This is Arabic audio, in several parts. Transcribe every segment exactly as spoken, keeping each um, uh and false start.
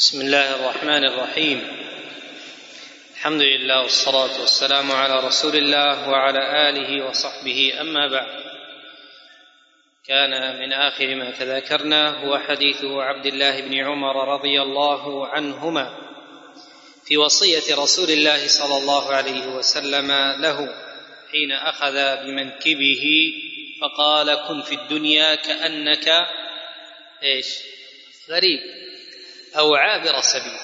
بسم الله الرحمن الرحيم. الحمد لله والصلاة والسلام على رسول الله وعلى آله وصحبه، أما بعد. كان من آخر ما تذاكرنا هو حديث عبد الله بن عمر رضي الله عنهما في وصية رسول الله صلى الله عليه وسلم له حين أخذ بمنكبه فقال: كن في الدنيا كأنك إيش غريب أو عابر سبيل.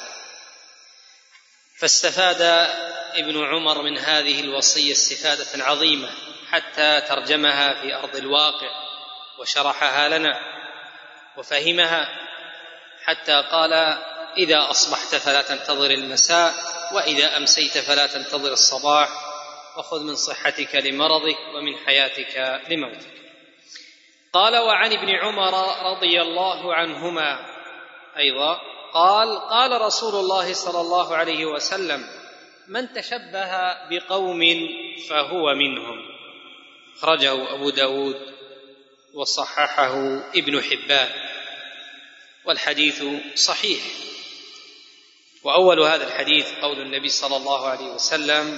فاستفاد ابن عمر من هذه الوصية استفادة عظيمة حتى ترجمها في أرض الواقع وشرحها لنا وفهمها، حتى قال: إذا أصبحت فلا تنتظر المساء، وإذا أمسيت فلا تنتظر الصباح، وخذ من صحتك لمرضك ومن حياتك لموتك. قال: وعن ابن عمر رضي الله عنهما أيضا قال: قال رسول الله صلى الله عليه وسلم: من تشبه بقوم فهو منهم. أخرجه أبو داود وصححه ابن حبان، والحديث صحيح. وأول هذا الحديث قول النبي صلى الله عليه وسلم: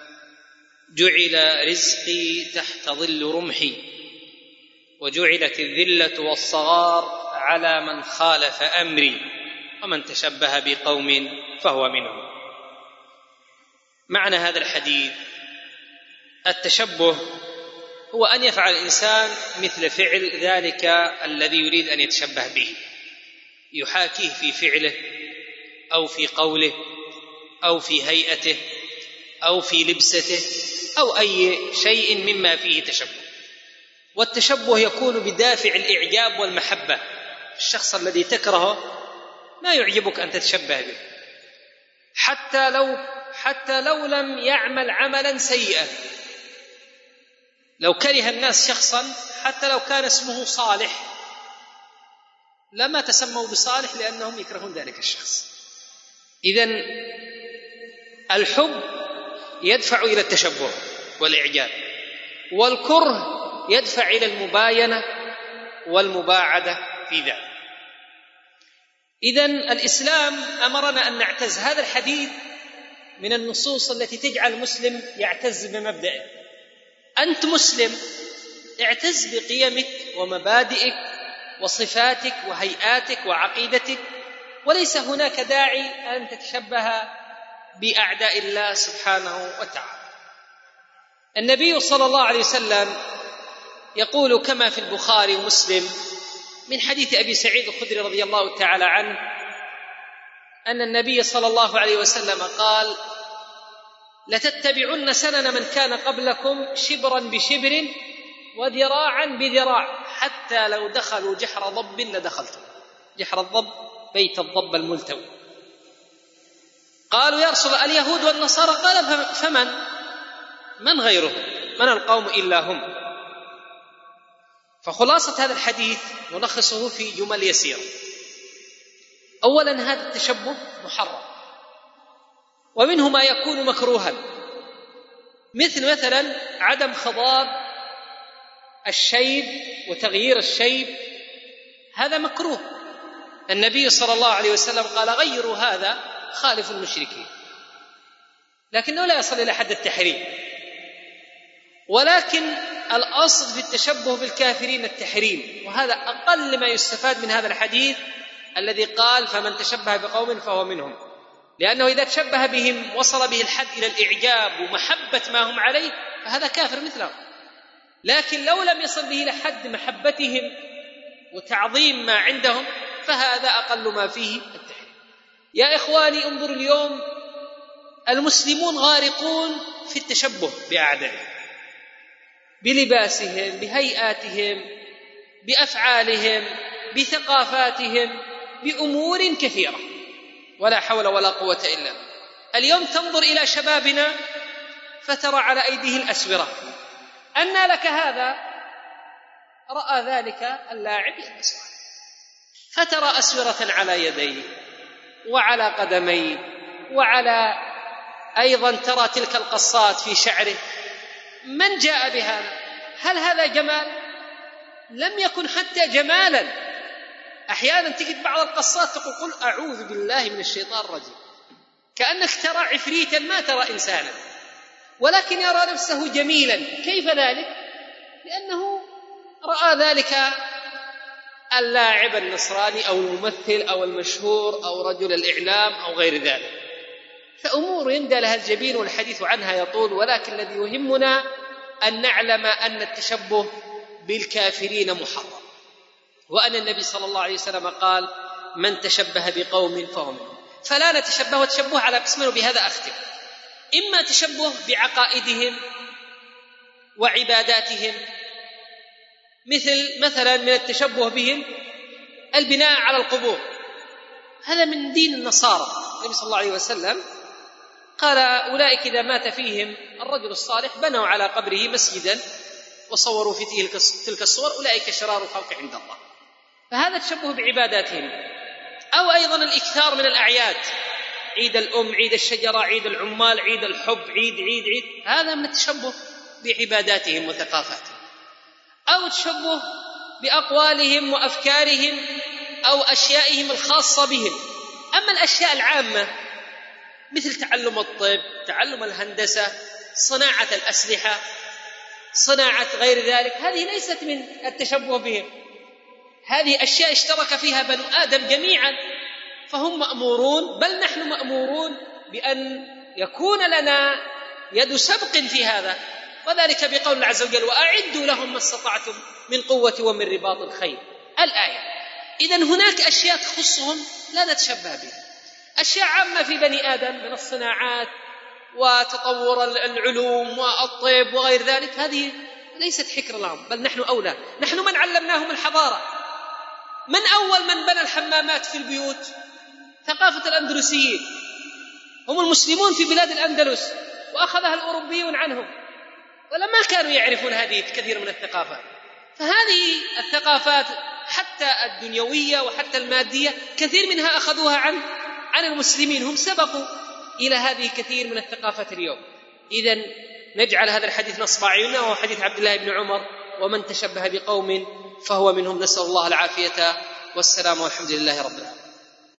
جعل رزقي تحت ظل رمحي، وجعلت الذلة والصغار على من خالف أمري، ومن تشبه بقوم فهو منهم. معنى هذا الحديث: التشبه هو أن يفعل الإنسان مثل فعل ذلك الذي يريد أن يتشبه به، يحاكيه في فعله أو في قوله أو في هيئته أو في لبسته أو أي شيء مما فيه تشبه. والتشبه يكون بدافع الإعجاب والمحبة. الشخص الذي تكرهه لا يعجبك أن تتشبه به، حتى لو حتى لو لم يعمل عملا سيئا. لو كره الناس شخصا حتى لو كان اسمه صالح لما تسموا بصالح لأنهم يكرهون ذلك الشخص. إذن الحب يدفع إلى التشبه والإعجاب، والكره يدفع إلى المباينة والمباعدة في ذلك. إذن الإسلام أمرنا أن نعتز. هذا الحديث من النصوص التي تجعل المسلم يعتز بمبدئه. أنت مسلم، اعتز بقيمك ومبادئك وصفاتك وهيئاتك وعقيدتك، وليس هناك داعي أن تتشبه بأعداء الله سبحانه وتعالى. النبي صلى الله عليه وسلم يقول كما في البخاري ومسلم من حديث أبي سعيد الخدري رضي الله تعالى عنه أن النبي صلى الله عليه وسلم قال: لتتبعن سنن من كان قبلكم شبرا بشبر وذراعا بذراع حتى لو دخلوا جحر ضب لدخلتم. جحر الضب بيت الضب الملتوي. قالوا: يا رسول الله اليهود والنصارى؟ قال: فمن من غيرهم؟ من القوم إلا هم؟ فخلاصة هذا الحديث نلخصه في جمل يسيرة. أولا، هذا التشبه محرم، ومنه ما يكون مكروها، مثل مثلا عدم خضاب الشيب وتغيير الشيب، هذا مكروه. النبي صلى الله عليه وسلم قال: غيروا هذا خالف المشركين، لكنه لا يصل إلى حد التحريم. ولكن الأصل في التشبه بالكافرين التحريم، وهذا أقل ما يستفاد من هذا الحديث الذي قال: فمن تشبه بقوم فهو منهم، لأنه إذا تشبه بهم وصل به الحد إلى الإعجاب ومحبة ما هم عليه فهذا كافر مثلهم. لكن لو لم يصل به إلى حد محبتهم وتعظيم ما عندهم فهذا أقل ما فيه التحريم. يا إخواني، انظروا اليوم المسلمون غارقون في التشبه بأعدائهم، بلباسهم، بهيئاتهم، بأفعالهم، بثقافاتهم، بأمور كثيرة، ولا حول ولا قوة إلا بالله. اليوم تنظر إلى شبابنا فترى على أيديه الأسورة. أنى لك هذا؟ رأى ذلك اللاعب يلبس، فترى أسورة على يديه وعلى قدميه، وعلى أيضا ترى تلك القصات في شعره. من جاء بهذا؟ هل هذا جمال؟ لم يكن حتى جمالا. أحيانا تجد بعض القصات تقول قل أعوذ بالله من الشيطان الرجيم، كأنك ترى عفريتا ما ترى إنسانا، ولكن يرى نفسه جميلا. كيف ذلك؟ لأنه رأى ذلك اللاعب النصراني أو الممثل أو المشهور أو رجل الإعلام أو غير ذلك. فأمور يندى لها الجبين والحديث عنها يطول، ولكن الذي يهمنا أن نعلم أن التشبه بالكافرين محرم، وأن النبي صلى الله عليه وسلم قال من تشبه بقوم فهو منهم. فلا نتشبه، وتشبه على قسمين، وبهذا أختم. إما تشبه بعقائدهم وعباداتهم، مثل مثلا من التشبه بهم البناء على القبور، هذا من دين النصارى. النبي صلى الله عليه وسلم قال أولئك إذا مات فيهم الرجل الصالح بنوا على قبره مسجدا وصوروا في تلك الصور، أولئك شرار الخلق عند الله. فهذا تشبه بعباداتهم. أو أيضا الإكثار من الأعياد، عيد الأم، عيد الشجرة، عيد العمال، عيد الحب، عيد عيد عيد هذا من التشبه بعباداتهم وثقافتهم. أو تشبه بأقوالهم وأفكارهم أو أشيائهم الخاصة بهم. أما الأشياء العامة مثل تعلم الطب، تعلم الهندسة، صناعة الأسلحة، صناعة غير ذلك، هذه ليست من التشبه بهم، هذه أشياء اشترك فيها بنو آدم جميعا، فهم مأمورون، بل نحن مأمورون بأن يكون لنا يد سبق في هذا، وذلك بقول الله عز وجل وأعدوا لهم ما استطعتم من قوة ومن رباط الخيل، الآية. إذن هناك أشياء تخصهم لا نتشبه بها. أشياء عامة في بني آدم من الصناعات وتطور العلوم والطب وغير ذلك، هذه ليست حكر لهم، بل نحن أولى، نحن من علمناهم الحضارة. من أول من بنى الحمامات في البيوت؟ ثقافة الأندلسيين، هم المسلمون في بلاد الأندلس، وأخذها الأوروبيون عنهم، ولما كانوا يعرفون هذه كثير من الثقافات. فهذه الثقافات حتى الدنيوية وحتى المادية كثير منها أخذوها عن عن المسلمين، هم سبقوا إلى هذه كثير من الثقافات اليوم. إذن نجعل هذا الحديث نصب أعيننا، وهو حديث عبد الله بن عمر ومن تشبه بقوم فهو منهم. نسأل الله العافية والسلام، والحمد لله رب العالمين.